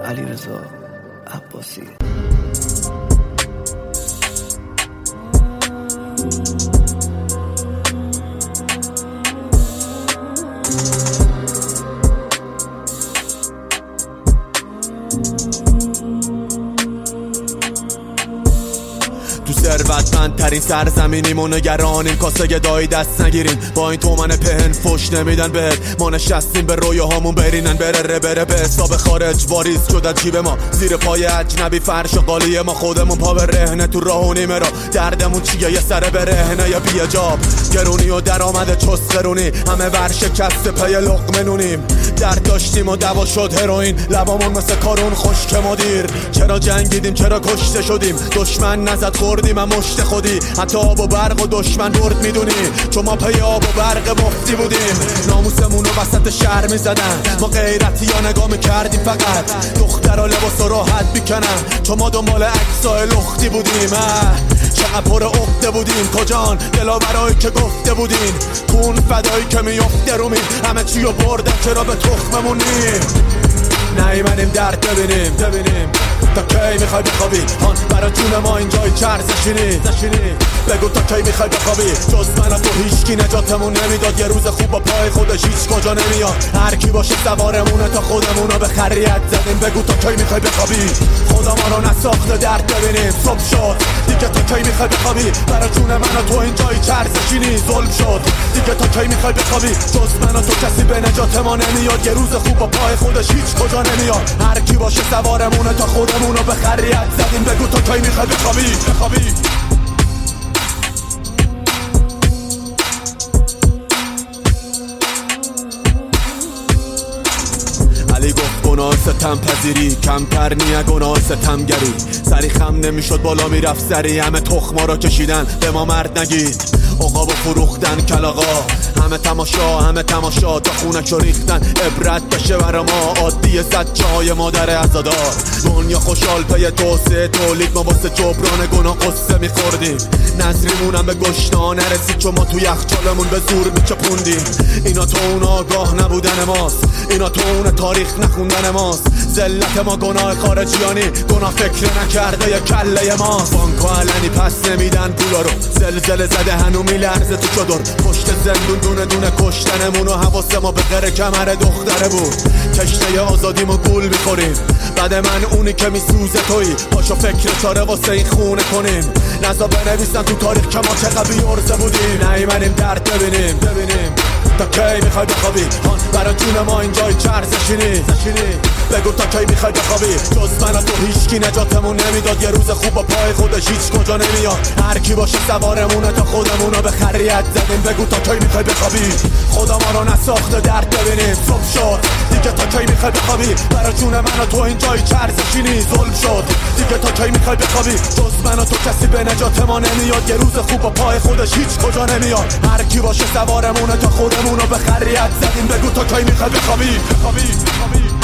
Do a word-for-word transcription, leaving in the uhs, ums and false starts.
علیرضا عباسی. تو ثروتمندترین سرزمینیم و نگرانیم کاسه گدایی دست نگیریم، با این تومن پهن فش نمیدن بهت، ما نشستیم به رویاهامون برینن بره ره بره به حساب خارج واریز شد جیب ما، زیر پای اجنبی فرش و قالی ما، خودمون پا به رهنه تو راه و نیمه را، دردمون چیه یه سر به رهنه یا بیجاب، گرونی و درآمد چسخرونی، همه ورشکست پی لقمه نونیم، درد داشتیم و دوا شد هروئین، لبامون مثل کارون خشک مدیر، چرا جنگیدیم چرا کشته شدیم، دشمن نزد خوردیم هم مشت خودی، حتی آب و برق و دشمن برد میدونی، چون ما پی آب و برق مفتی بودیم، ناموسمون رو وسط شهر میزدن، ما غیرتی یا نگاه میکردیم فقط، دخترها لباس راحت میکنن، چون ما دنبال عکسای لختی بودیم، چقدر پر عقده بودیم کجان دلا برای که گفته بودیم، کون فدایی که میفته رومیم، همه چی رو بردن چرا به تخممونیم، نیومدیم درد ببینیم ببینیم تا کی میخوای بخوابی، هان برا جون ما اینجای چرز نشینی بگو تا کی میخوای بخوابی، جز من و تو هیچکی نجاتمون نمیداد، یه روز خوب با پای خودش هیچ کجا نمیاد، هر کی باشه سوارمونه تا خودمونو به خریت زدیم، بگو تا کی میخوای بخوابی، خدا ما رو نساخته درد ببینیم، صبح شد دیگه تا کی میخوای بخوابی، برا جون من و تو اینجای چرز نشینی ظلم شد دیگه تا کی میخوای بخوابی، جز من و تو کسی به نجات ما نمیاد، یه روز خوب با پای خودش هیچ کجا نمیاد، هر کی باشه سوارمونه تا خودمونو به خریت زدیم، بگو تا کی میخوای بخوابی بخوابی. علی گفت گناه ستم پذیری کمتر نیه گناه ستمگری، سری خم نمیشد بالا میرفت سری، همه تخما را کشیدن به ما مرد نگید، عقاب فروختن کلاغا، همه تماشا همه تماشا تا خونش رو ریختن، عبرت بشه برا ما عادی زجه های مادر عزادار، دنیا خوشحال پی توسعه تولید، ما واسه جبران گناه قصه میخوردیم، نظریمونم به گشنا نرسید چون ما تو یخچالمون به زور میچپوندیم، اینا تو اون آگاه نبودن ماست، اینا تو اون تاریخ نخوندن ماست، ذلت ما گناه خارجیانی، گناه فکر نکرده یه کله ماست، بانکو علنی پس نمیدن پولا رو، زلزله زده هنو میلرزه تو چادر، پشت زندون دونه دونه کشتنمون و حواس ما به غیر کمر دختره بود، تشنه آزادیمو گول میخوریم، بعد من اونی که میسوزه تویی، پاشو فکر چاره واسه این خونه کنیم، نزا بنویسن تو تاریخ که ما چقدر بیارزه بودیم، نیومدیم درد ببینیم ببینیم تا کی میخوای بخوابی، هان برا جون ما اینجای چرز نشینی بگو تا کی میخوای بخوابی، جز من و تو هیچکی نجاتمون نمیداد، یه روز خوب با پای خودش هیچ کجا نمیاد، هر کی باشه سوارمونه تا خودمونو به خریت زدیم، بگو تا کی میخوای بخوابی، خدا ما رو نساخته درد ببینیم، صبح شد دیگه تا کی میخوای بخوابی، برا جون من و تو اینجای چرز نشینی ظلم شد دیگه تا کی میخوای بخوابی، جز من و تو کسی به نجات ما نمیاد، یه روز خوب با پای خودش هیچ کجا نمیاد، هر کی باشه سوارمونه تا خودمونو به خریت زدیم، بگو تا کی میخوای بخوابی بخوابی بخوابی.